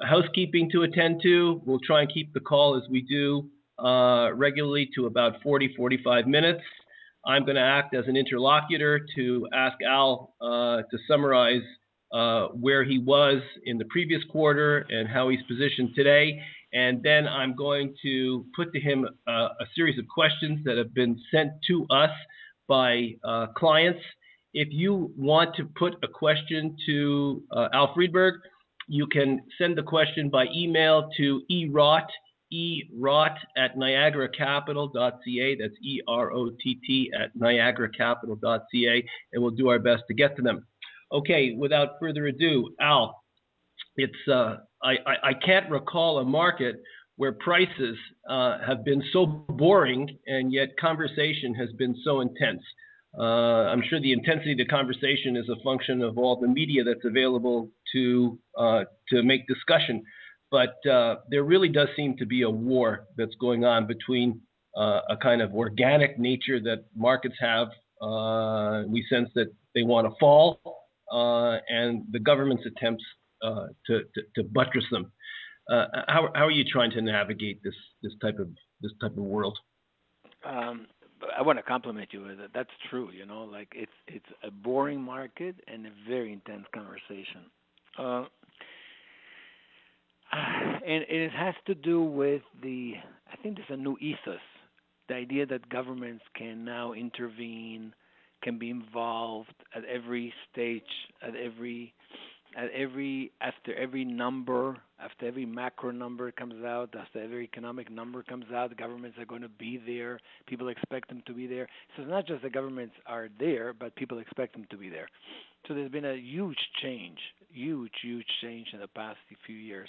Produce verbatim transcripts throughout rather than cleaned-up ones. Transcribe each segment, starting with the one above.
housekeeping to attend to. We'll try and keep the call as we do uh, regularly to about forty, forty-five minutes. I'm going to act as an interlocutor to ask Al uh, to summarize uh, where he was in the previous quarter and how he's positioned today. And then I'm going to put to him uh, a series of questions that have been sent to us by uh, clients. If you want to put a question to uh, Al Friedberg, you can send the question by email to erott, erott at niagara capital dot c a. That's E R O T T at niagara capital dot c a, and we'll do our best to get to them. Okay, without further ado, Al, it's uh, I, I, I can't recall a market where prices uh, have been so boring and yet conversation has been so intense. Uh, I'm sure the intensity of the conversation is a function of all the media that's available to uh, to make discussion. But uh, there really does seem to be a war that's going on between uh, a kind of organic nature that markets have. Uh, we sense that they want to fall, uh, and the government's attempts uh, to, to, to buttress them. Uh, how, how are you trying to navigate this this type of this type of world? Um, I want to compliment you with it. That's true. You know, like it's it's a boring market and a very intense conversation, uh, and, and it has to do with the. I think there's a new ethos, the idea that governments can now intervene, can be involved at every stage, at every at every after every number, after every macro number comes out, after every economic number comes out, the governments are going to be there. People expect them to be there. So it's not just the governments are there, but people expect them to be there. So there's been a huge change, huge, huge change in the past few years.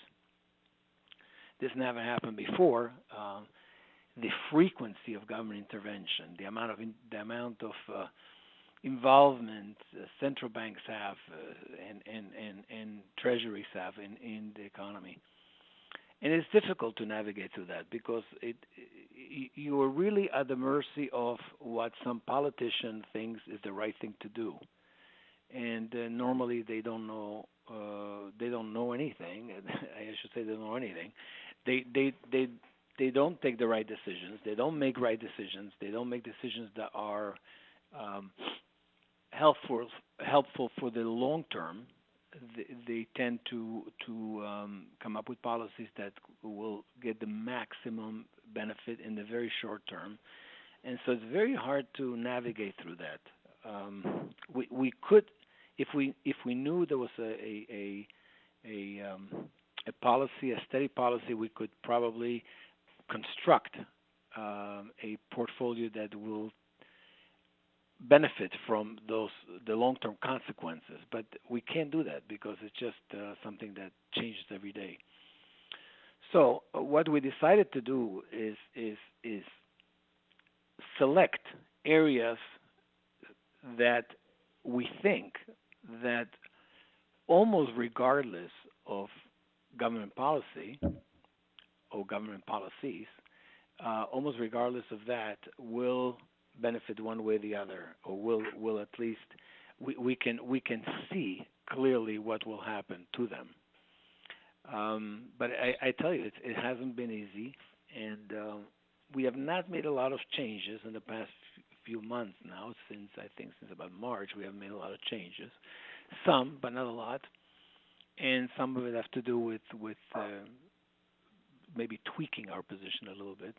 This never happened before. Um, the frequency of government intervention, the amount of in, the amount of uh, involvement uh, central banks have uh, and, and, and, and treasuries have in, in the economy. And it's difficult to navigate through that because it, it, you are really at the mercy of what some politician thinks is the right thing to do. And uh, normally they don't know uh, they don't know anything. I should say they don't know anything. They they they they don't take the right decisions. They don't make right decisions. They don't make decisions that are um, helpful helpful for the long term. They, they tend to to um, come up with policies that will get the maximum benefit in the very short term, and so it's very hard to navigate through that. Um, we we could, if we if we knew there was a a a, a, um, a policy, a steady policy, we could probably construct um, a portfolio that will benefit from those the long-term consequences, but we can't do that because it's just uh, something that changes every day. So uh, what we decided to do is is is select areas that we think that almost regardless of government policy or government policies, uh, almost regardless of that, will benefit one way or the other, or will will at least we, we can we can see clearly what will happen to them. Um, but I, I tell you, it, it hasn't been easy, and uh, we have not made a lot of changes in the past few months now. Since I think since about March, we have made a lot of changes, some but not a lot, and some of it has to do with with uh, maybe tweaking our position a little bit.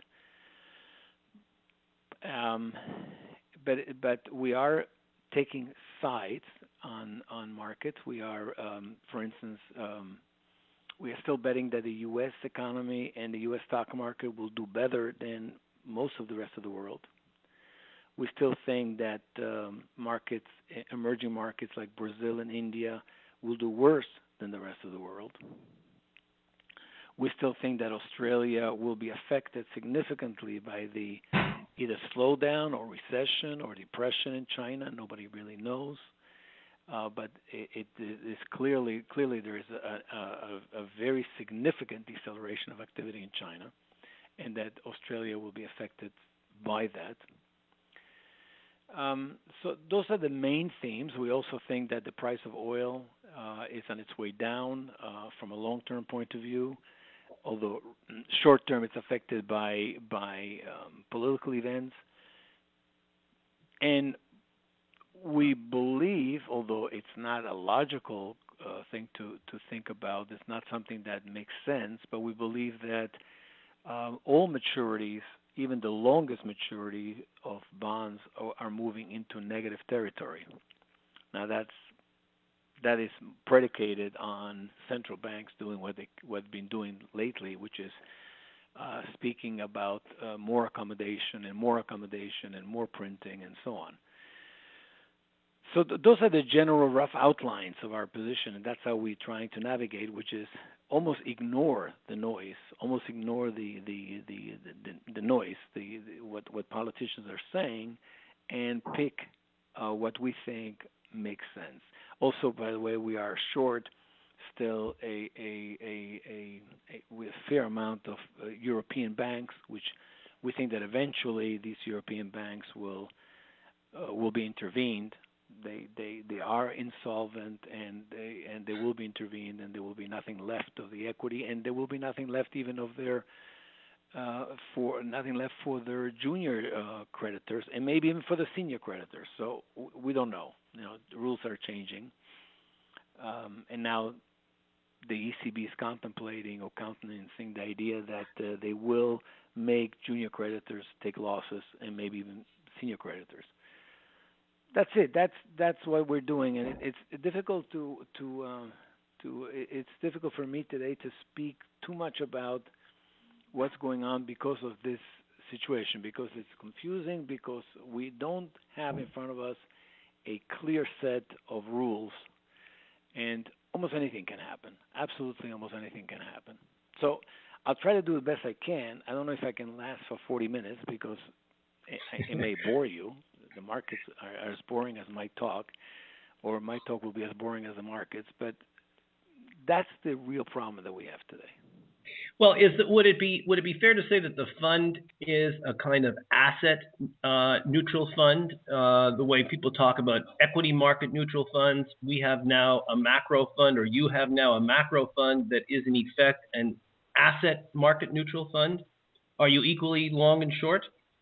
Um, but but we are taking sides on on markets. We are, um, for instance, um, we are still betting that the U S economy and the U S stock market will do better than most of the rest of the world. We still think that um, markets, emerging markets like Brazil and India, will do worse than the rest of the world. We still think that Australia will be affected significantly by the either slowdown or recession or depression in China. Nobody really knows, uh, but it, it is clearly clearly there is a, a, a very significant deceleration of activity in China, and that Australia will be affected by that. Um, so those are the main themes. We also think that the price of oil uh, is on its way down uh, from a long-term point of view. Although short-term, it's affected by by um, political events, and we believe, although it's not a logical uh, thing to to think about, it's not something that makes sense, but we believe that um, all maturities, even the longest maturity of bonds, are, are moving into negative territory. Now that's that is predicated on central banks doing what they what they've been doing lately, which is uh, speaking about uh, more accommodation and more accommodation and more printing and so on. So th- those are the general rough outlines of our position, and that's how we're trying to navigate, which is almost ignore the noise, almost ignore the the the the, the noise, the, the what what politicians are saying, and pick uh, what we think makes sense. Also, by the way, we are short still a a a, a, a with a fair amount of uh, European banks, which we think that eventually these European banks will uh, will be intervened. They they they are insolvent, and they and they will be intervened, and there will be nothing left of the equity, and there will be nothing left even of their uh, for nothing left for their junior uh, creditors, and maybe even for the senior creditors. So we don't know. You know, the rules are changing, um, and now the E C B is contemplating or countenancing the idea that uh, they will make junior creditors take losses, and maybe even senior creditors. That's it. That's that's what we're doing, and it, it's difficult to to uh, to. It's difficult for me today to speak too much about what's going on because of this situation, because it's confusing, because we don't have in front of us a clear set of rules, and almost anything can happen. Absolutely, almost anything can happen. So I'll try to do the best I can. I don't know if I can last for forty minutes because it, it may bore you. The markets are, are as boring as my talk, or my talk will be as boring as the markets. But that's the real problem that we have today. Well, is that, would it be would it be fair to say that the fund is a kind of asset uh, neutral fund? Uh, the way people talk about equity market neutral funds, we have now a macro fund, or you have now a macro fund that is in effect an asset market neutral fund. Are you equally long and short?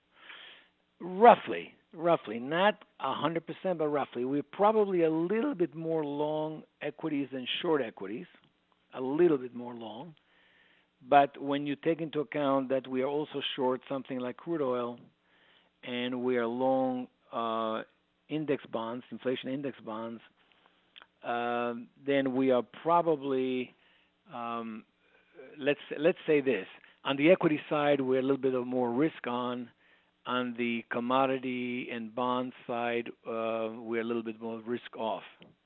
Roughly, roughly, not a hundred percent, but roughly. We're probably a little bit more long equities than short equities, a little bit more long. But when you take into account that we are also short something like crude oil, and we are long uh, index bonds, inflation index bonds, uh, then we are probably um, let's let's say this: on the equity side, we're a little bit of more risk on. On the commodity and bond side, uh, we're a little bit more risk off.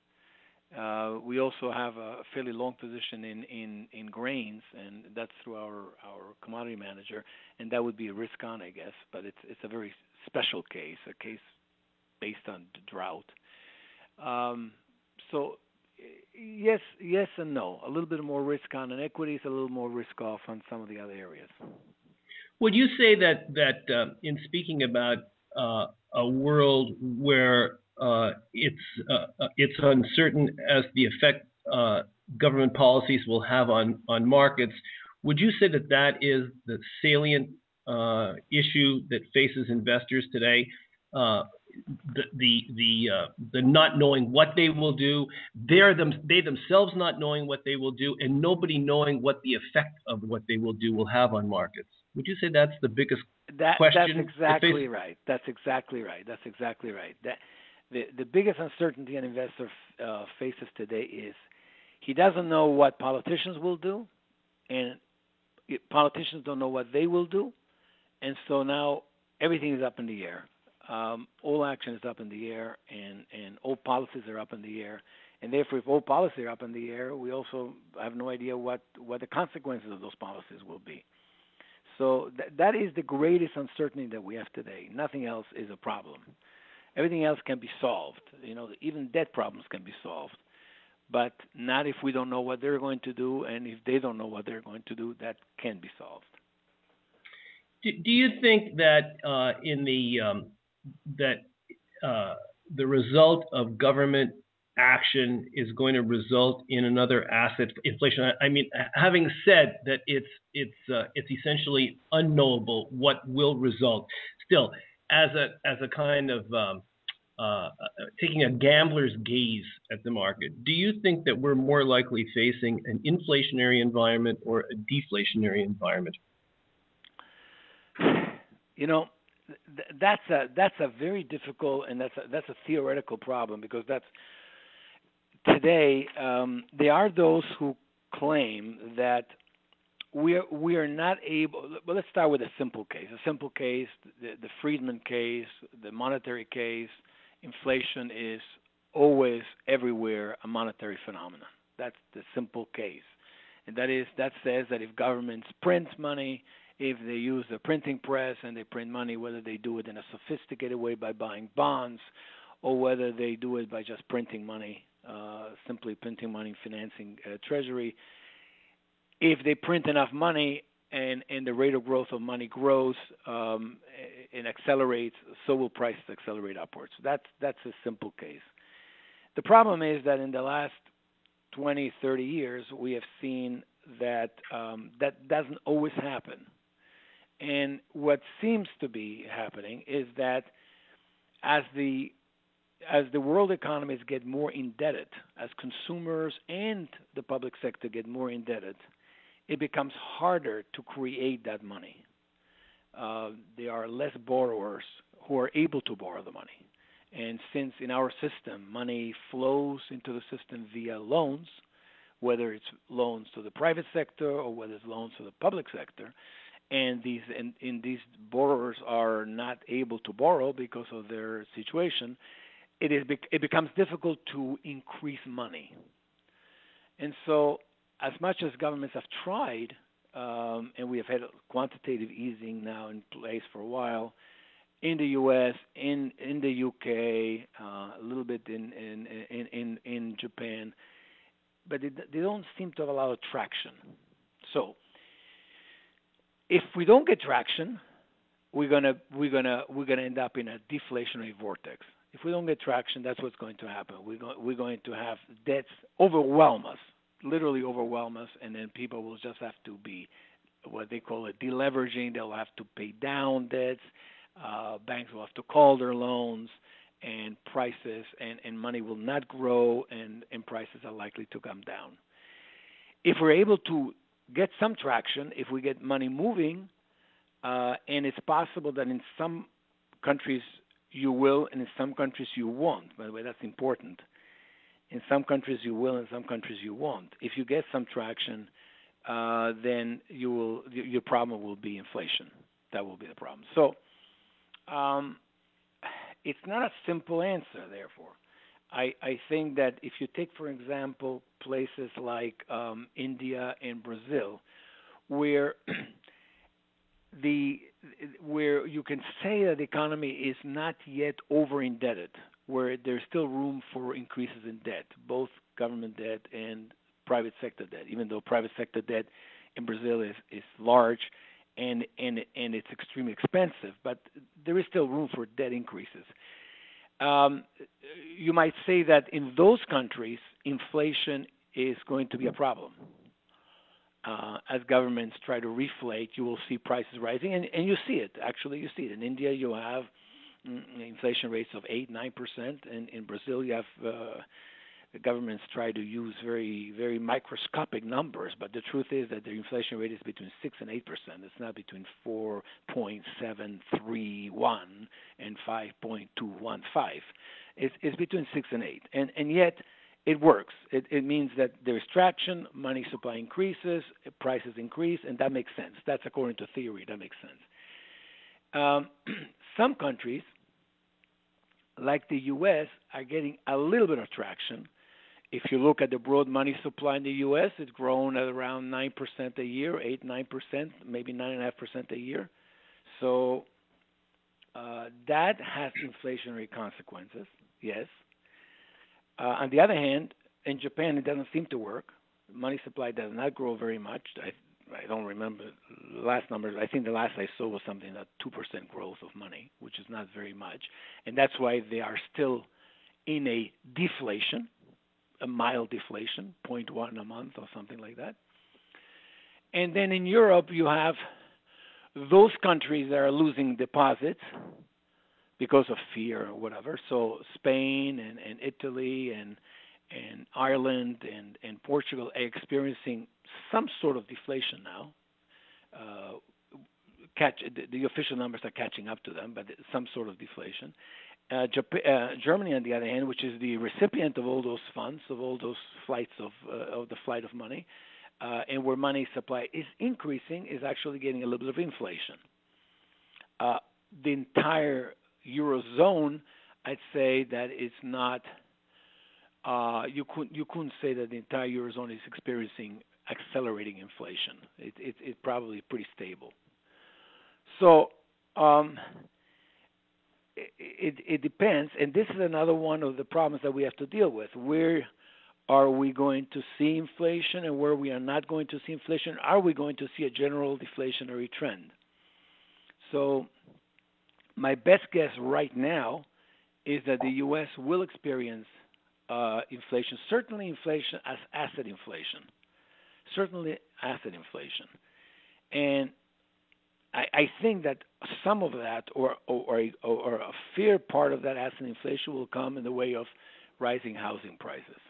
Uh, we also have a fairly long position in, in, in grains, and that's through our, our commodity manager, and that would be a risk on, I guess, but it's it's a very special case, a case based on the drought. Um, so yes, yes and no. A little bit more risk on in equities, a little more risk off on some of the other areas. Would you say that that uh, in speaking about uh, a world where uh, it's uh, it's uncertain as the effect uh, government policies will have on on markets, would you say that that is the salient uh, issue that faces investors today? Uh, the the the uh, the not knowing what they will do, they're them they themselves not knowing what they will do, and nobody knowing what the effect of what they will do will have on markets. Would you say that's the biggest that, question? That's exactly right. That's exactly right. That's exactly right. That the the biggest uncertainty an investor uh, faces today is he doesn't know what politicians will do, and it, politicians don't know what they will do, and so now everything is up in the air. Um, all action is up in the air, and, and all policies are up in the air. And therefore, if all policies are up in the air, we also have no idea what, what the consequences of those policies will be. So th- that is the greatest uncertainty that we have today. Nothing else is a problem. Everything else can be solved. You know, even debt problems can be solved. But not if we don't know what they're going to do, and if they don't know what they're going to do, that can be solved. Do, do you think that uh, in the um, that uh, the result of government action is going to result in another asset inflation? I, I mean, having said that, it's it's uh, it's essentially unknowable what will result. Still, as a as a kind of um, uh, taking a gambler's gaze at the market, do you think that we're more likely facing an inflationary environment or a deflationary environment? You know, th- that's a that's a very difficult and that's a, that's a theoretical problem because that's today um, there are those who claim that we are we are not able. Well, let's start with a simple case. A simple case, the, the Friedman case, the monetary case. Inflation is always everywhere a monetary phenomenon. That's the simple case, and that is that says that if governments print money, if they use the printing press and they print money, whether they do it in a sophisticated way by buying bonds, or whether they do it by just printing money, uh, simply printing money, financing uh, treasury. If they print enough money and, and the rate of growth of money grows um, and accelerates, so will prices accelerate upwards. That's that's a simple case. The problem is that in the last twenty, thirty years, we have seen that um, that doesn't always happen. And what seems to be happening is that as the as the world economies get more indebted, as consumers and the public sector get more indebted, it becomes harder to create that money. Uh, there are less borrowers who are able to borrow the money. And since in our system, money flows into the system via loans, whether it's loans to the private sector or whether it's loans to the public sector, and these and, and these borrowers are not able to borrow because of their situation, it is it becomes difficult to increase money. And so, as much as governments have tried, um, and we have had quantitative easing now in place for a while, in the U S, in in the U K, uh, a little bit in in in in, in Japan, but it, they don't seem to have a lot of traction. So, if we don't get traction, we're gonna we're gonna we're gonna end up in a deflationary vortex. If we don't get traction, that's what's going to happen. We're going we're going to have debts overwhelm us, literally overwhelm us, and then people will just have to be what they call a deleveraging. They'll have to pay down debts. Uh, banks will have to call their loans, and prices and, and money will not grow, and, and prices are likely to come down. If we're able to get some traction, if we get money moving, uh, and it's possible that in some countries you will, and in some countries you won't. By the way, that's important. In some countries you will, in some countries you won't. If you get some traction, uh, then you will. Your problem will be inflation. That will be the problem. So, um, it's not a simple answer. Therefore, I, I think that if you take, for example, places like um, India and Brazil, where the where you can say that the economy is not yet over-indebted, where there's still room for increases in debt, both government debt and private sector debt, even though private sector debt in Brazil is, is large and, and, and it's extremely expensive, but there is still room for debt increases. Um, you might say that in those countries, inflation is going to be a problem. Uh, as governments try to reflate, you will see prices rising, and, and you see it. Actually, you see it. In India, you have mm, inflation rates of eight, nine percent, and in Brazil, you have uh, the governments try to use very, very microscopic numbers, but the truth is that the inflation rate is between six and eight percent. It's not between four point seven three one and five point two one five. It's, it's between six and eight, and and yet it works. It, it means that there's traction, money supply increases, prices increase, and that makes sense. That's according to theory. That makes sense. Um, some countries, like the U S, are getting a little bit of traction. If you look at the broad money supply in the U S, it's grown at around nine percent a year, eight, nine percent, maybe nine point five percent a year. So uh, that has inflationary consequences, yes. Uh, on the other hand, in Japan, it doesn't seem to work. Money supply does not grow very much. I, I don't remember the last numbers. I think the last I saw was something like two percent growth of money, which is not very much. And that's why they are still in a deflation. a mild deflation, zero point one a month or something like that. And then in Europe, you have those countries that are losing deposits because of fear or whatever. So Spain and, and Italy and and Ireland and, and Portugal are experiencing some sort of deflation now. Uh, catch the, the official numbers are catching up to them, but some sort of deflation. Uh, Japan, uh, Germany, on the other hand, which is the recipient of all those funds, of all those flights of uh, of the flight of money, uh, and where money supply is increasing, is actually getting a little bit of inflation. Uh, the entire Eurozone, I'd say that it's not. Uh, you couldn't you couldn't say that the entire Eurozone is experiencing accelerating inflation. It, it, it's probably pretty stable. So um, it, it, it depends, and this is another one of the problems that we have to deal with. Where are we going to see inflation, and where we are not going to see inflation? Are we going to see a general deflationary trend? So my best guess right now is that the U S will experience uh, inflation, certainly inflation as asset inflation, certainly asset inflation. And I, I think that some of that, or or, or or a fair part of that asset inflation, will come in the way of rising housing prices.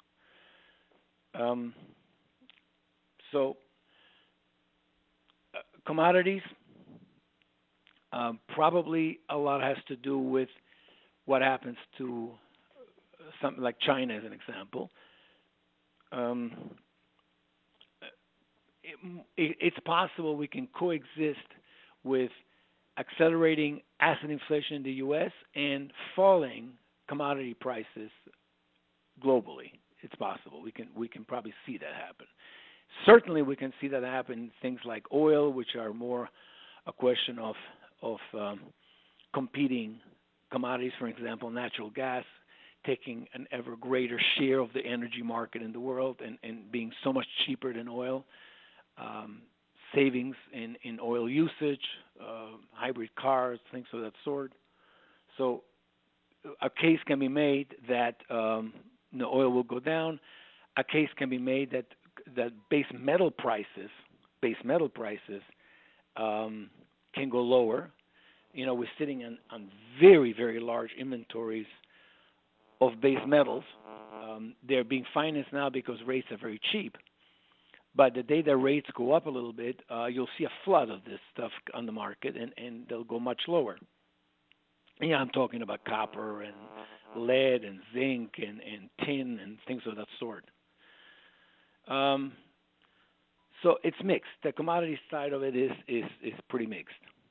Um, so uh, commodities, um, probably a lot has to do with what happens to something like China, as an example. Um, it, it's possible we can coexist with accelerating asset inflation in the U S and falling commodity prices globally. It's possible. We can we can probably see that happen. Certainly, we can see that happen in things like oil, which are more a question of of um, competing commodities. For example, natural gas taking an ever greater share of the energy market in the world and, and being so much cheaper than oil. Um, savings in, in oil usage, uh, hybrid cars, things of that sort. So a case can be made that um, the oil will go down. A case can be made that that base metal prices, base metal prices, um, can go lower. You know, we're sitting on, on very, very large inventories of base metals. Um, they're being financed now because rates are very cheap. But the day the rates go up a little bit, uh, you'll see a flood of this stuff on the market, and, and they'll go much lower. Yeah, I'm talking about copper and lead and zinc and, and tin and things of that sort. Um, so it's mixed. The commodity side of it is is, is pretty mixed.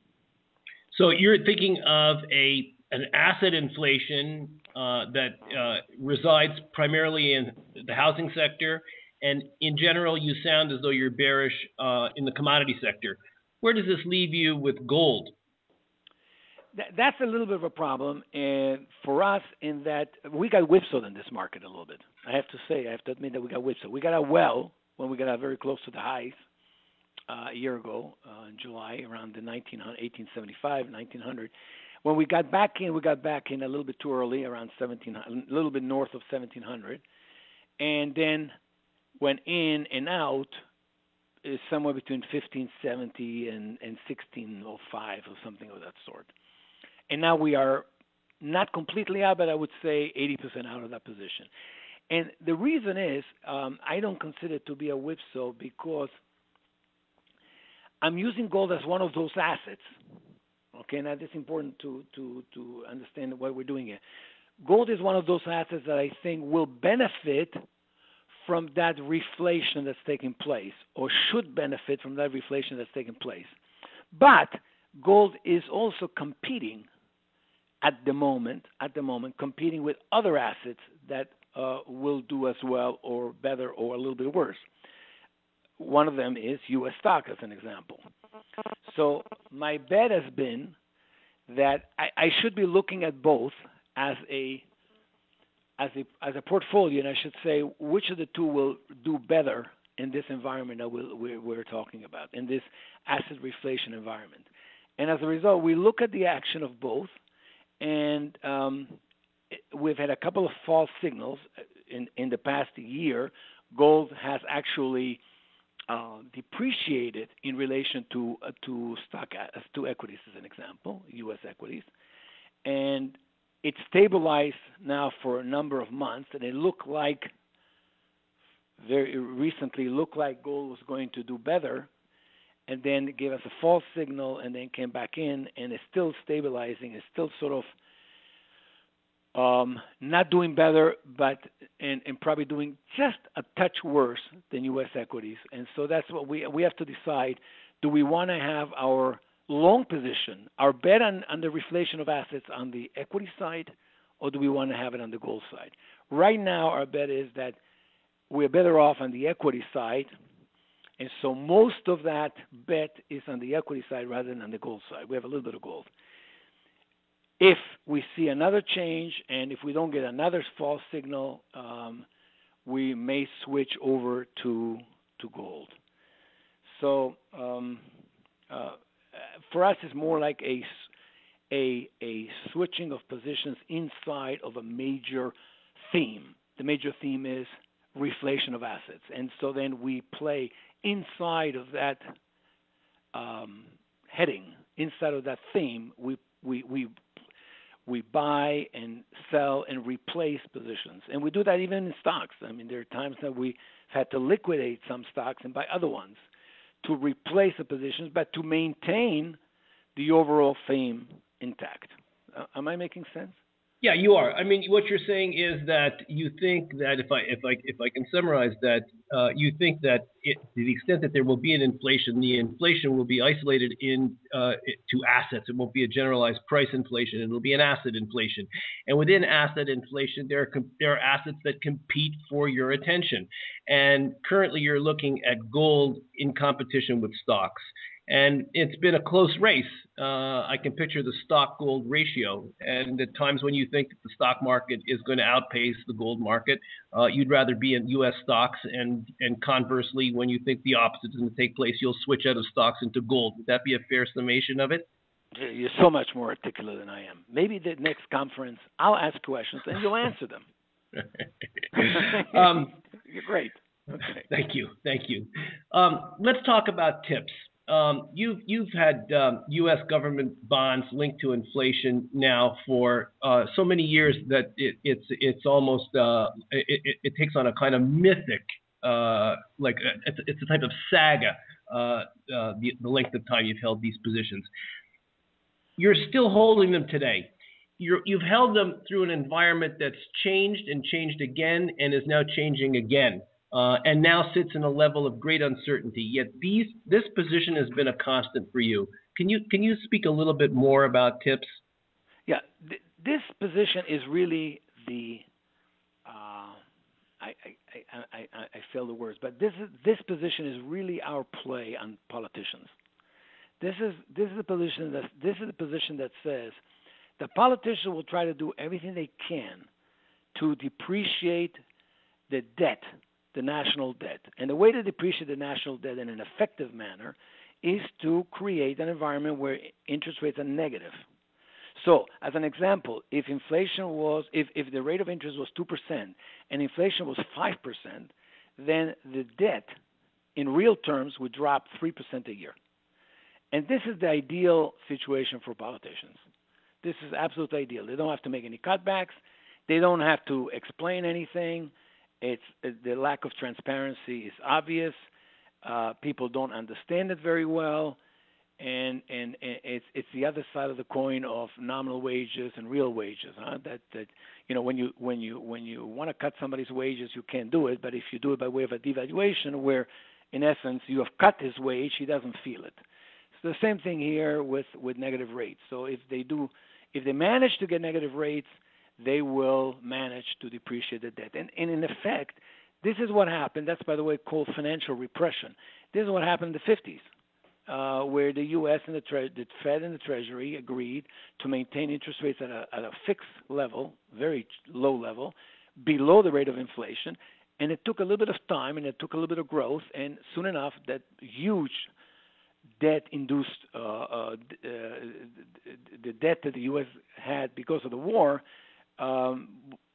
So you're thinking of a an asset inflation uh, that uh, resides primarily in the housing sector, and in general, you sound as though you're bearish uh, in the commodity sector. Where does this leave you with gold? That, that's a little bit of a problem uh, for us in that we got whipsawed in this market a little bit. I have to say, I have to admit that we got whipsawed. We got out well when we got out very close to the highs uh, a year ago uh, in July, around the eighteen seventy-five, nineteen hundred. When we got back in, we got back in a little bit too early, around seventeen hundred, a little bit north of seventeen hundred. And then went in and out is somewhere between fifteen seventy and, and sixteen oh five or something of that sort. And now we are not completely out, but I would say eighty percent out of that position. And the reason is um, I don't consider it to be a whipsaw because I'm using gold as one of those assets. Okay, now it's important to, to, to understand what we're doing here. Gold is one of those assets that I think will benefit from that reflation that's taking place, or should benefit from that reflation that's taking place. But gold is also competing at the moment, at the moment, competing with other assets that uh, will do as well or better or a little bit worse. One of them is U S stock, as an example. So my bet has been that I, I should be looking at both as a as a as a portfolio, and I should say which of the two will do better in this environment that we'll, we're, we're talking about, in this asset reflation environment. And as a result, we look at the action of both, and um, we've had a couple of false signals. in, in the past year, gold has actually uh, depreciated in relation to uh, to stock uh, to equities, as an example, U S equities, and it's stabilized now for a number of months, and it looked like very recently looked like gold was going to do better, and then gave us a false signal, and then came back in, and it's still stabilizing. It's still sort of um, not doing better, but and, and probably doing just a touch worse than U S equities. And so that's what we we have to decide: do we want to have our long position, our bet on, on the reflation of assets on the equity side, or do we want to have it on the gold side? Right now, our bet is that we're better off on the equity side, and so most of that bet is on the equity side rather than on the gold side. We have a little bit of gold. If we see another change, and if we don't get another false signal, um, we may switch over to to gold. So um, uh, for us, it's more like a, a, a switching of positions inside of a major theme. The major theme is reflation of assets. And so then we play inside of that um, heading, inside of that theme, we, we, we, we buy and sell and replace positions. And we do that even in stocks. I mean, there are times that we had to liquidate some stocks and buy other ones to replace the positions, but to maintain the overall theme intact. Uh, am I making sense? Yeah, you are. I mean, what you're saying is that you think that if I if I if I can summarize that, uh, you think that it, to the extent that there will be an inflation, the inflation will be isolated in uh, to assets. It won't be a generalized price inflation. It'll be an asset inflation, and within asset inflation, there are there are assets that compete for your attention. And currently, you're looking at gold in competition with stocks. And it's been a close race. Uh, I can picture the stock gold ratio. And at times when you think that the stock market is going to outpace the gold market, uh, you'd rather be in U S stocks. And, and conversely, when you think the opposite is going to take place, you'll switch out of stocks into gold. Would that be a fair summation of it? You're so much more articulate than I am. Maybe the next conference, I'll ask questions and you'll answer them. um, You're great. Okay. Thank you. Thank you. Um, let's talk about tips. Um, you've you've had um, U S government bonds linked to inflation now for uh, so many years that it, it's it's almost uh, it, it, it takes on a kind of mythic uh, like a, it's, it's a type of saga. Uh, uh, the, the length of time you've held these positions, you're still holding them today. You're, you've held them through an environment that's changed and changed again and is now changing again. Uh, and now sits in a level of great uncertainty. Yet these, this position has been a constant for you. Can you can you speak a little bit more about tips? Yeah, th- this position is really the uh, I, I, I, I, I fail the words, but this is this position is really our play on politicians. This is this is the position that this is the position that says the politicians will try to do everything they can to depreciate the debt. The national debt. And the way to depreciate the national debt in an effective manner is to create an environment where interest rates are negative. So, as an example, if inflation was, if, if the rate of interest was two percent and inflation was five percent, then the debt in real terms would drop three percent a year. And this is the ideal situation for politicians. This is absolutely ideal. They don't have to make any cutbacks. They don't have to explain anything. It's the lack of transparency is obvious. Uh, people don't understand it very well, and, and and it's it's the other side of the coin of nominal wages and real wages. Huh? That that you know when you when you when you want to cut somebody's wages, you can't do it. But if you do it by way of a devaluation, where in essence you have cut his wage, he doesn't feel it. It's the same thing here with with negative rates. So if they do, if they manage to get negative rates, they will manage to depreciate the debt. And, and in effect, this is what happened. That's, by the way, called financial repression. This is what happened in the fifties, uh, where the U S and the, tre- the Fed and the Treasury agreed to maintain interest rates at a, at a fixed level, very low level, below the rate of inflation. And it took a little bit of time, and it took a little bit of growth, and soon enough, that huge debt-induced, uh, uh, the debt that the U S had because of the war, Um,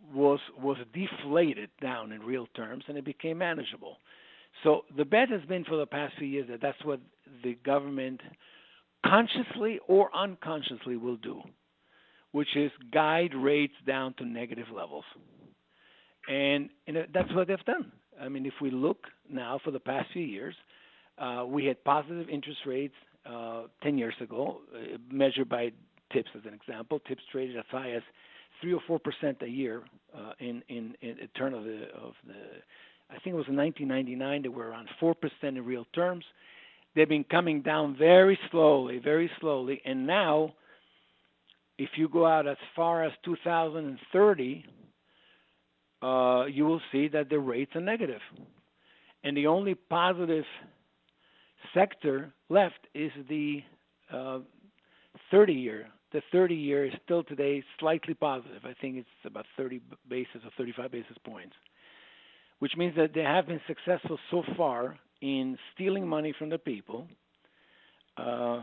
was was deflated down in real terms, and it became manageable. So the bet has been for the past few years that that's what the government consciously or unconsciously will do, which is guide rates down to negative levels. And, and that's what they've done. I mean, if we look now for the past few years, uh, we had positive interest rates uh, ten years ago, uh, measured by TIPS as an example. TIPS traded as high as three or four percent a year uh, in, in in a turn of the of the. I think it was in nineteen ninety-nine. They were around four percent in real terms. They've been coming down very slowly, very slowly, and now, if you go out as far as two thousand thirty, uh, you will see that the rates are negative, and the only positive sector left is the uh, thirty-year. The thirty-year is still today slightly positive. I think it's about thirty basis or thirty-five basis points, which means that they have been successful so far in stealing money from the people. Uh,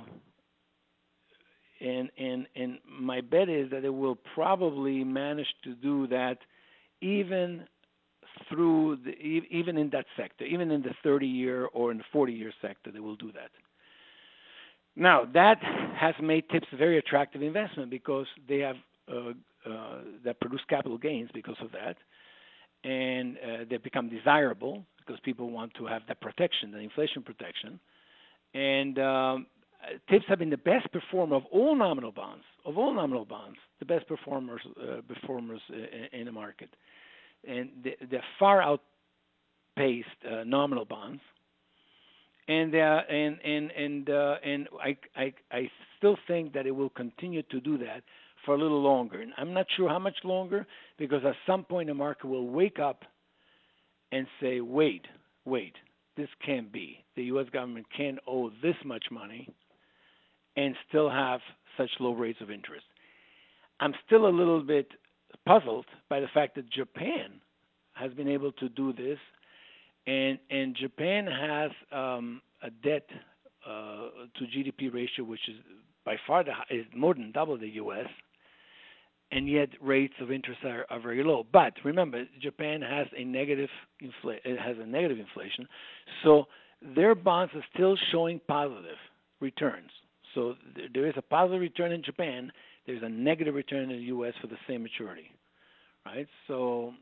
and and and my bet is that they will probably manage to do that even through the, even in that sector, even in the thirty-year or in the forty-year sector, they will do that. Now, that has made TIPS a very attractive investment because they have uh, uh, that produce capital gains because of that, and uh, they become desirable because people want to have that protection, the inflation protection. And um, TIPS have been the best performer of all nominal bonds, of all nominal bonds, the best performers uh, performers in, in the market, and they, they're far outpaced uh, nominal bonds. And uh, and and and uh, and I, I I still think that it will continue to do that for a little longer. And I'm not sure how much longer, because at some point the market will wake up and say, wait, wait, this can't be. The U S government can't owe this much money and still have such low rates of interest. I'm still a little bit puzzled by the fact that Japan has been able to do this. And and Japan has um, a debt uh, to G D P ratio which is by far the high, is more than double the U S, and yet rates of interest are, are very low. But remember, Japan has a negative infl- it has a negative inflation, so their bonds are still showing positive returns. So th- there is a positive return in Japan. There's a negative return in the U S for the same maturity, right? So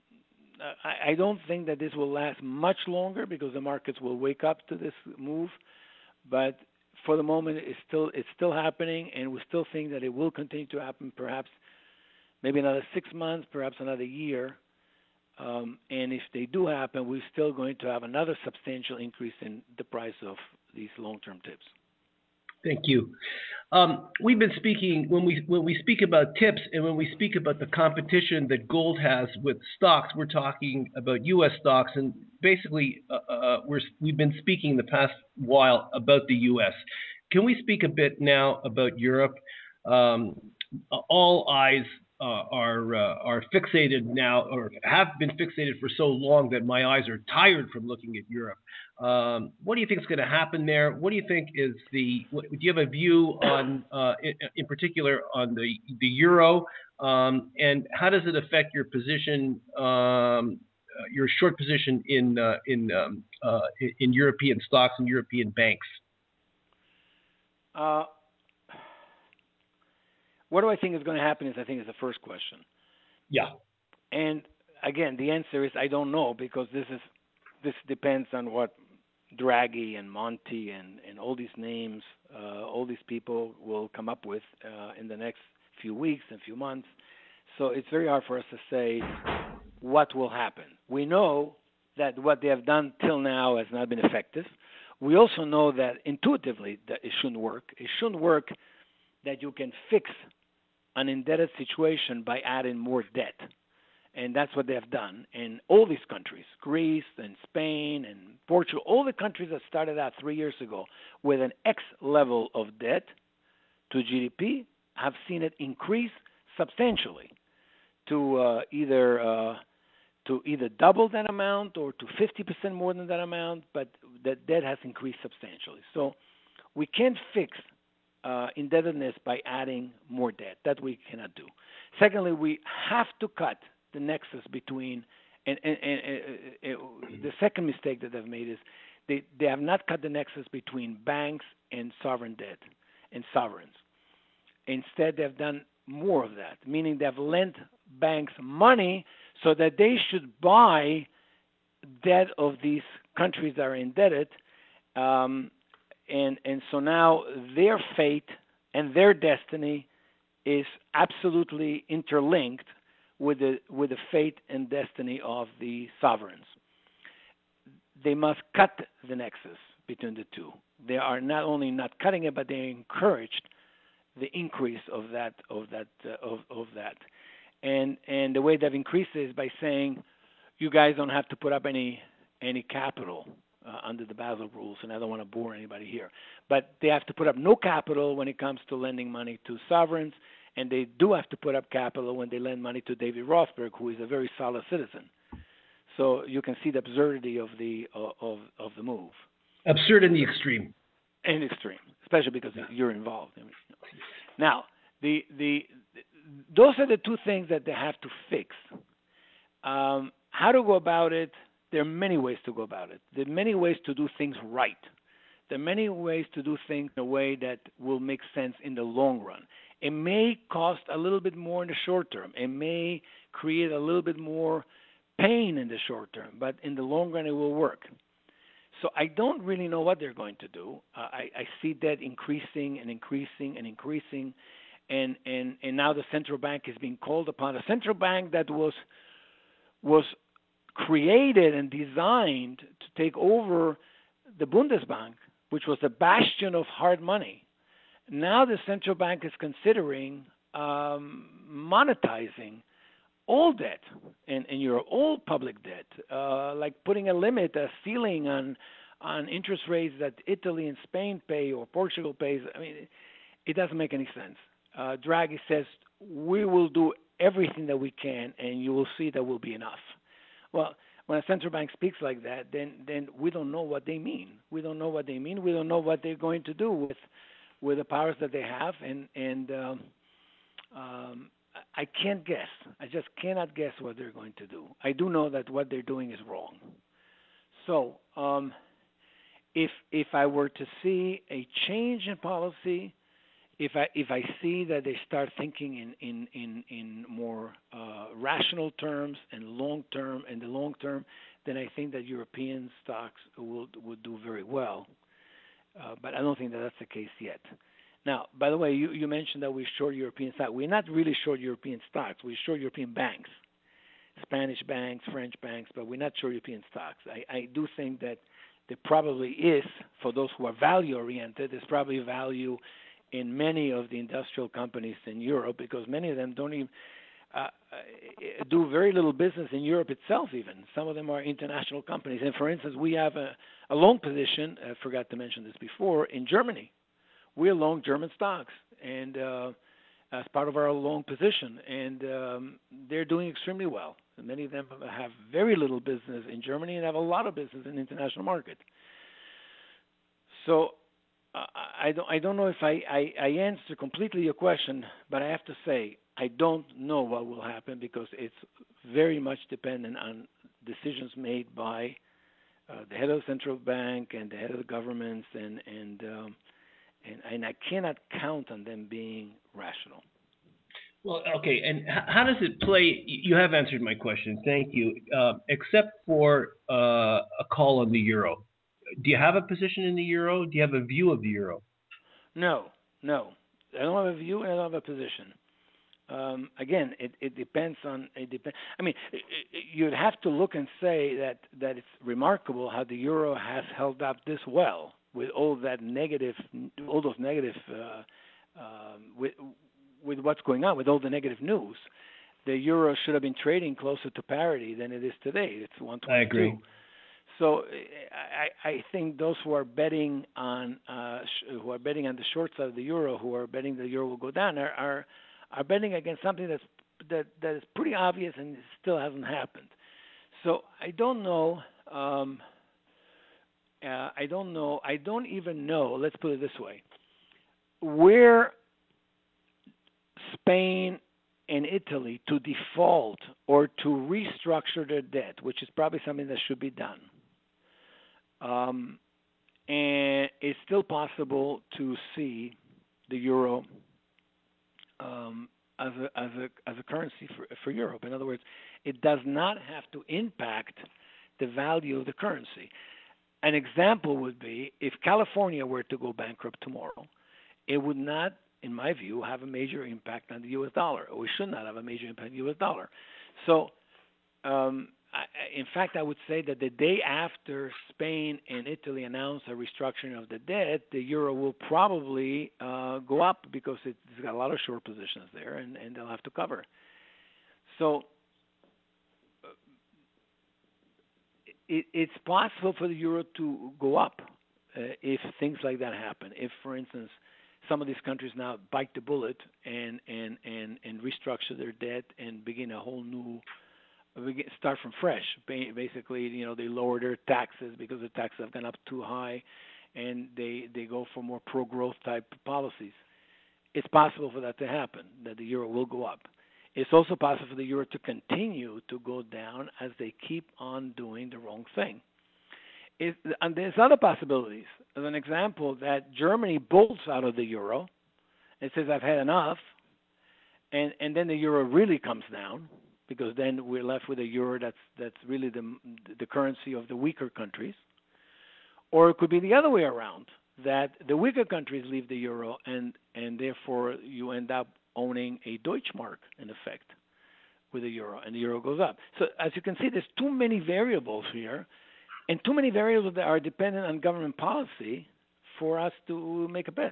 I don't think that this will last much longer because the markets will wake up to this move, but for the moment, it's still it's still happening, and we still think that it will continue to happen. Perhaps maybe another six months, perhaps another year, um, and if they do happen, we're still going to have another substantial increase in the price of these long-term TIPS. Thank you. Um, we've been speaking when we when we speak about TIPS and when we speak about the competition that gold has with stocks, we're talking about U S stocks, and basically uh, uh, we're we've been speaking the past while about the U S. Can we speak a bit now about Europe? Um, all eyes uh, are uh, are fixated now, or have been fixated for so long that my eyes are tired from looking at Europe. Um, what do you think is going to happen there? What do you think is the? What, do you have a view on, uh, in, in particular, on the the euro, um, and how does it affect your position, um, uh, your short position in uh, in um, uh, in European stocks and European banks? Uh, what do I think is going to happen? Is I think is the first question. Yeah. And again, the answer is I don't know, because this is this depends on what Draghi and Monti and, and all these names, uh, all these people will come up with uh, in the next few weeks and few months. So it's very hard for us to say what will happen. We know that what they have done till now has not been effective. We also know that intuitively that it shouldn't work. It shouldn't work that you can fix an indebted situation by adding more debt. And that's what they have done in all these countries, Greece and Spain and Portugal, all the countries that started out three years ago with an X level of debt to G D P have seen it increase substantially to uh, either uh, to either double that amount or to fifty percent more than that amount, but that debt has increased substantially. So we can't fix uh, indebtedness by adding more debt. That we cannot do. Secondly, we have to cut the nexus between, and, and, and, and uh, the second mistake that they've made is they, they have not cut the nexus between banks and sovereign debt and sovereigns. Instead, they've done more of that, meaning they've lent banks money so that they should buy debt of these countries that are indebted. Um, and, and so now their fate and their destiny is absolutely interlinked with the, with the fate and destiny of the sovereigns. They must cut the nexus between the two. They are not only not cutting it, but they encouraged the increase of that of that uh, of of that, and and the way they've increased it is by saying, you guys don't have to put up any any capital uh, under the Basel rules, and I don't want to bore anybody here, but they have to put up no capital when it comes to lending money to sovereigns, and they do have to put up capital when they lend money to David Rothberg, who is a very solid citizen. So you can see the absurdity of the of of the move. Absurd in the extreme. In extreme, especially because yeah. you're involved. I mean, you know. Now, the the those are the two things that they have to fix. Um, how to go about it? There are many ways to go about it. There are many ways to do things right. There are many ways to do things in a way that will make sense in the long run. It may cost a little bit more in the short term. It may create a little bit more pain in the short term, but in the long run, it will work. So I don't really know what they're going to do. Uh, I, I see that increasing and increasing and increasing, and, and, and now the central bank is being called upon. A central bank that was was created and designed to take over the Bundesbank, which was a bastion of hard money. Now the central bank is considering um, monetizing all debt in, in Europe, all public debt, uh, like putting a limit, a ceiling on on interest rates that Italy and Spain pay or Portugal pays. I mean, it, it doesn't make any sense. Uh, Draghi says, we will do everything that we can, and you will see that will be enough. Well, when a central bank speaks like that, then then we don't know what they mean. We don't know what they mean. We don't know what they're going to do with with the powers that they have, and and um, um, I can't guess. I just cannot guess what they're going to do. I do know that what they're doing is wrong. So um, if if I were to see a change in policy, if I if I see that they start thinking in in in, in more uh, rational terms and long term and the long term, then I think that European stocks will will do very well. Uh, but I don't think that that's the case yet. Now, by the way, you, you mentioned that we short European stocks. We're not really short European stocks. We're short European banks, Spanish banks, French banks, but we're not short European stocks. I, I do think that there probably is, for those who are value-oriented, there's probably value in many of the industrial companies in Europe because many of them don't even uh, do very little business in Europe itself even. Some of them are international companies. And, for instance, we have a, a long position, I forgot to mention this before, in Germany. We're long German stocks, and uh, as part of our long position, and um, they're doing extremely well. And many of them have very little business in Germany and have a lot of business in the international market. So uh, I don't, I don't know if I, I, I answer completely your question, but I have to say I don't know what will happen because it's very much dependent on decisions made by uh, the head of the central bank and the head of the governments and and um, And, and I cannot count on them being rational. Well, okay, and how does it play? You have answered my question. Thank you. Uh, except for uh, a call on the euro. Do you have a position in the euro? Do you have a view of the euro? No, no. I don't have a view and I don't have a position. Um, again, it, it depends on it depend. I mean, it, it, you'd have to look and say that, that it's remarkable how the euro has held up this well with all that negative, all those negative, uh, um, with with what's going on, with all the negative news. The euro should have been trading closer to parity than it is today. It's one twenty-two. I agree. So I, I think those who are betting on uh, who are betting on the short side of the euro, who are betting the euro will go down, are are, are betting against something that's that that is pretty obvious and still hasn't happened. So I don't know. Um, uh, I don't know. I don't even know. Let's put it this way: where Spain and Italy to default or to restructure their debt, which is probably something that should be done. Um, and it's still possible to see the euro um, as a as a as a currency for for Europe. In other words, it does not have to impact the value of the currency. An example would be if California were to go bankrupt tomorrow, it would not, in my view, have a major impact on the U S dollar, or we should not have a major impact on the U S dollar. So, um, I, in fact, I would say that the day after Spain and Italy announce a restructuring of the debt, the euro will probably uh, go up because it's got a lot of short positions there, and, and they'll have to cover. So, It, it's possible for the euro to go up uh, if things like that happen. If, for instance, some of these countries now bite the bullet and and and, and restructure their debt and begin a whole new, begin, start from fresh. Basically, you know, they lower their taxes because the taxes have gone up too high, and they they go for more pro-growth type policies. It's possible for that to happen, that the euro will go up. It's also possible for the euro to continue to go down as they keep on doing the wrong thing. It, and there's other possibilities. As an example, that Germany bolts out of the euro and says, I've had enough, and, and then the euro really comes down, because then we're left with a euro that's that's really the the currency of the weaker countries. Or it could be the other way around, that the weaker countries leave the euro, and, and therefore you end up owning a Deutschmark, in effect, with the euro, and the euro goes up. So as you can see, there's too many variables here, and too many variables that are dependent on government policy for us to make a bet.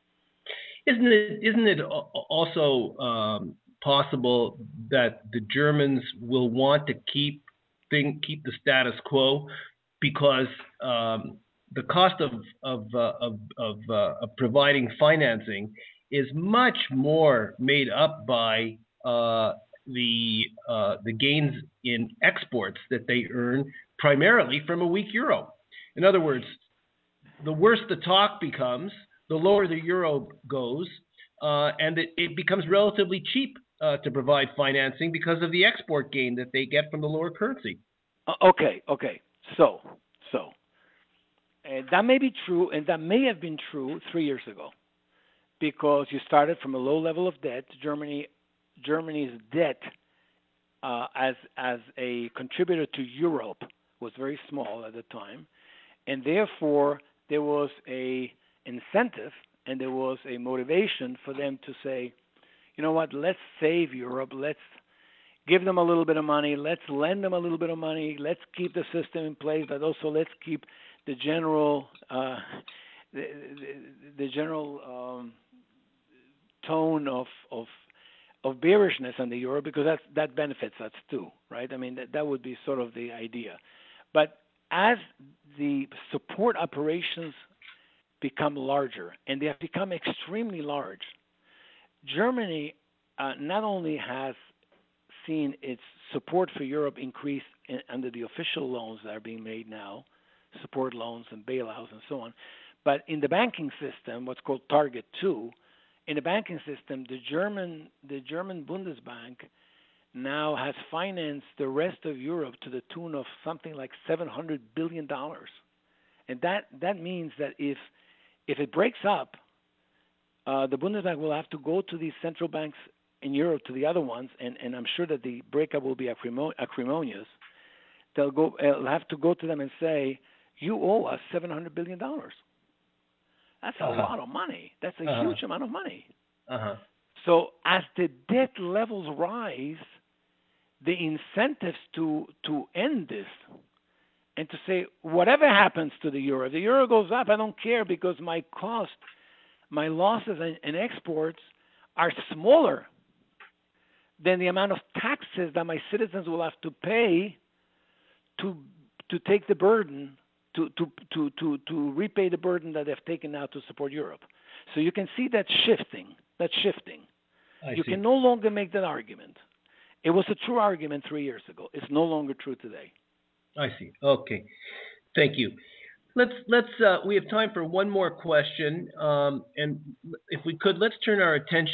Isn't it? Isn't it also um, possible that the Germans will want to keep thing, keep the status quo because um, the cost of of uh, of, of, uh, of providing financing is much more made up by uh, the uh, the gains in exports that they earn primarily from a weak euro. In other words, the worse the talk becomes, the lower the euro goes, uh, and it, it becomes relatively cheap uh, to provide financing because of the export gain that they get from the lower currency. Uh, okay, okay. So, so uh, that may be true, and that may have been true three years ago, because you started from a low level of debt. Germany, Germany's debt uh, as as a contributor to Europe was very small at the time, and therefore there was a incentive and there was a motivation for them to say, you know what, let's save Europe, let's give them a little bit of money, let's lend them a little bit of money, let's keep the system in place, but also let's keep the general uh, the, the, the general um, tone of of of bearishness on the euro, because that that benefits us too, right? I mean, that, that would be sort of the idea. But as the support operations become larger, and they have become extremely large, Germany uh, not only has seen its support for Europe increase in, under the official loans that are being made now, support loans and bailouts and so on, but in the banking system, what's called Target two, in the banking system, the German the German Bundesbank now has financed the rest of Europe to the tune of something like seven hundred billion dollars. And that, that means that if if it breaks up, uh, the Bundesbank will have to go to these central banks in Europe, to the other ones, and, and I'm sure that the breakup will be acrimonious. They'll go, they'll have to go to them and say, you owe us seven hundred billion dollars. That's a uh-huh. lot of money. That's a uh-huh. huge amount of money. Uh-huh. So as the debt levels rise, the incentives to to end this and to say, whatever happens to the euro, if the euro goes up, I don't care, because my cost, my losses in, in exports are smaller than the amount of taxes that my citizens will have to pay to to take the burden, to to to to, to repay the burden that they've taken now to support Europe. So you can see that shifting. That's shifting. I you see. can no longer make that argument. It was a true argument three years ago. It's no longer true today. I see. Okay. Thank you. Let's let's uh, we have time for one more question, um, and if we could, let's turn our attention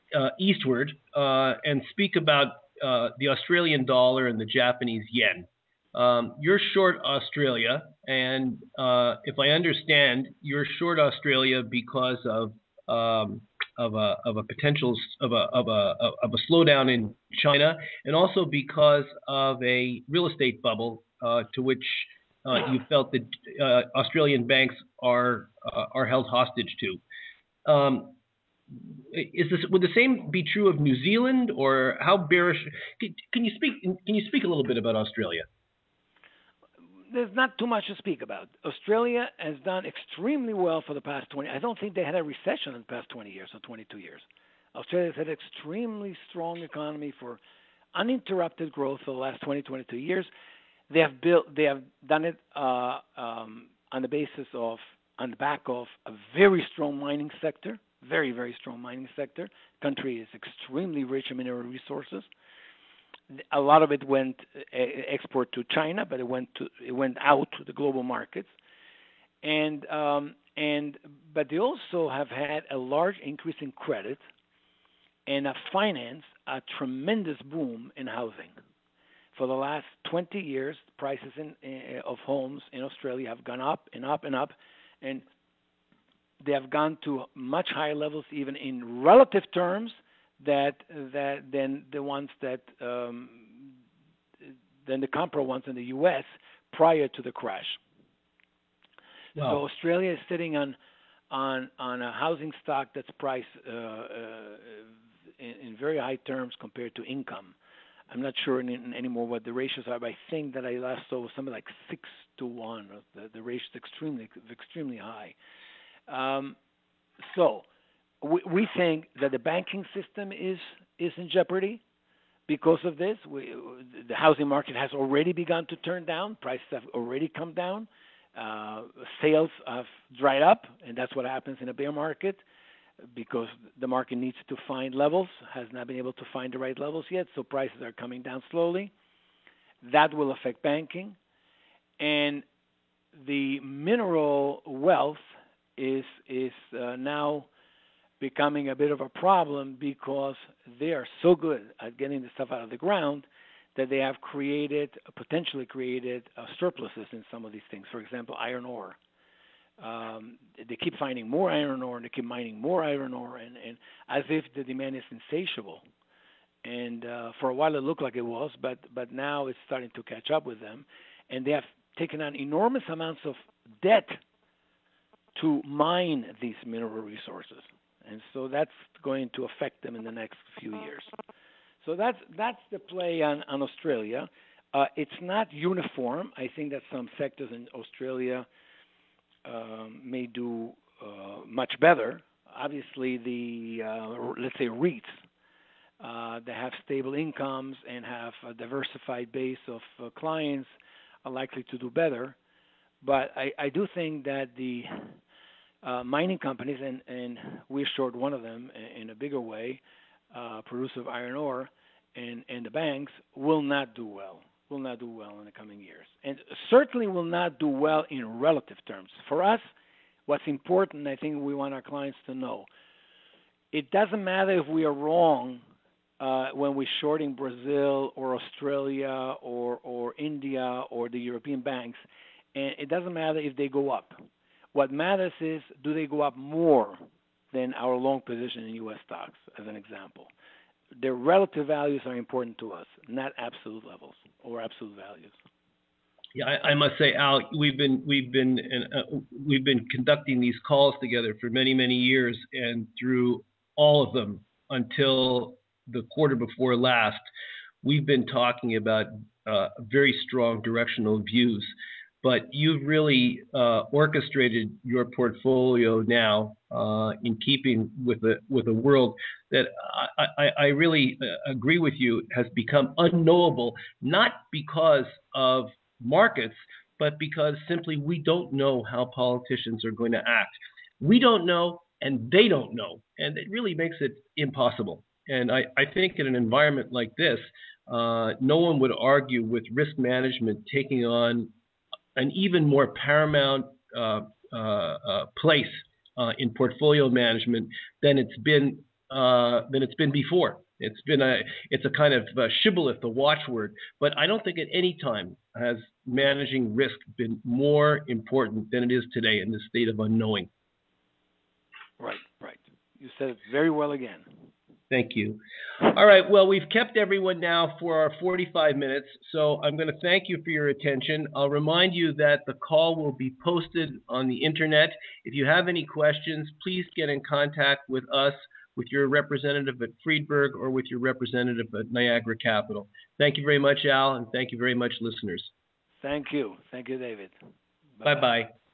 uh, eastward uh, and speak about uh, the Australian dollar and the Japanese yen. Um, you're short Australia, and uh, if I understand, you're short Australia because of um, of a of a potential of a of a of a slowdown in China, and also because of a real estate bubble uh, to which uh, you felt that uh, Australian banks are uh, are held hostage to. Um, is this would the same be true of New Zealand, or how bearish? Can, can you speak? Can you speak a little bit about Australia? There's not too much to speak about. Australia has done extremely well for the past twenty. I don't think they had a recession in the past twenty years or twenty-two years. Australia has had extremely strong economy for uninterrupted growth for the last twenty, twenty-two years. They have built. They have done it uh, um, on the basis of, on the back of a very strong mining sector. Very, very strong mining sector. Country is extremely rich in mineral resources. A lot of it went uh, export to China, but it went to it went out to the global markets, and um, and but they also have had a large increase in credit, and have financed a tremendous boom in housing. For the last twenty years, prices in, uh, of homes in Australia have gone up and up and up, and they have gone to much higher levels, even in relative terms, that that than the ones that um, than the comparable ones in the U S prior to the crash. Wow. So Australia is sitting on on on a housing stock that's priced uh, uh, in, in very high terms compared to income. I'm not sure in, in anymore what the ratios are, but I think that I last saw something like six to one. The, the ratio is extremely extremely high. Um, so. We, we think that the banking system is, is in jeopardy because of this. We, the housing market has already begun to turn down. Prices have already come down. Uh, sales have dried up, and that's what happens in a bear market because the market needs to find levels, has not been able to find the right levels yet, so prices are coming down slowly. That will affect banking. And the mineral wealth is, is uh, now becoming a bit of a problem because they are so good at getting the stuff out of the ground that they have created, potentially created uh, surpluses in some of these things. For example, iron ore. Um, they keep finding more iron ore and they keep mining more iron ore, and, and as if the demand is insatiable. And uh, for a while it looked like it was, but but now it's starting to catch up with them, and they have taken on enormous amounts of debt to mine these mineral resources. And so that's going to affect them in the next few years. So that's that's the play on, on Australia. Uh, it's not uniform. I think that some sectors in Australia um, may do uh, much better. Obviously, the uh, let's say REITs uh, that have stable incomes and have a diversified base of uh, clients are likely to do better. But I, I do think that the Uh, mining companies, and, and we're short one of them in, in a bigger way, uh, producer of iron ore, and, and the banks will not do well, will not do well in the coming years, and certainly will not do well in relative terms. For us, what's important, I think we want our clients to know, it doesn't matter if we are wrong uh, when we're shorting Brazil or Australia or, or India or the European banks, and it doesn't matter if they go up. What matters is, do they go up more than our long position in U S stocks, as an example? Their relative values are important to us, not absolute levels or absolute values. Yeah, I, I must say, Al, we've been we've been uh, we've been conducting these calls together for many many years, and through all of them until the quarter before last, we've been talking about uh, very strong directional views. But you've really uh, orchestrated your portfolio now uh, in keeping with a with a world that I, I, I really agree with you has become unknowable, not because of markets, but because simply we don't know how politicians are going to act. We don't know, and they don't know, and it really makes it impossible. And I, I think in an environment like this, uh, no one would argue with risk management taking on an even more paramount uh, uh, uh, place uh, in portfolio management than it's been uh, than it's been before. It's been a it's a kind of uh, shibboleth, a watchword. But I don't think at any time has managing risk been more important than it is today in this state of unknowing. Right, right. You said it very well again. Thank you. All right. Well, we've kept everyone now for our forty-five minutes, so I'm going to thank you for your attention. I'll remind you that the call will be posted on the internet. If you have any questions, please get in contact with us, with your representative at Friedberg, or with your representative at Niagara Capital. Thank you very much, Al, and thank you very much, listeners. Thank you. Thank you, David. Bye-bye. Bye-bye.